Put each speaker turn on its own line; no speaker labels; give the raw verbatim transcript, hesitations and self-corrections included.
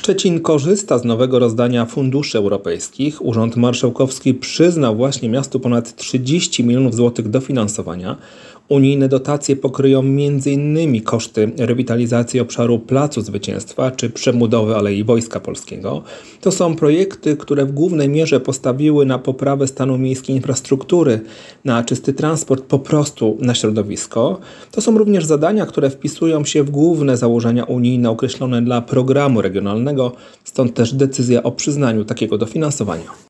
Szczecin korzysta z nowego rozdania funduszy europejskich. Urząd Marszałkowski przyznał właśnie miastu ponad trzydzieści milionów złotych dofinansowania. Unijne dotacje pokryją między innymi koszty rewitalizacji obszaru Placu Zwycięstwa czy przebudowy Alei Wojska Polskiego. To są projekty, które w głównej mierze postawiły na poprawę stanu miejskiej infrastruktury, na czysty transport, po prostu na środowisko. To są również zadania, które wpisują się w główne założenia unijne określone dla programu regionalnego, stąd też decyzja o przyznaniu takiego dofinansowania.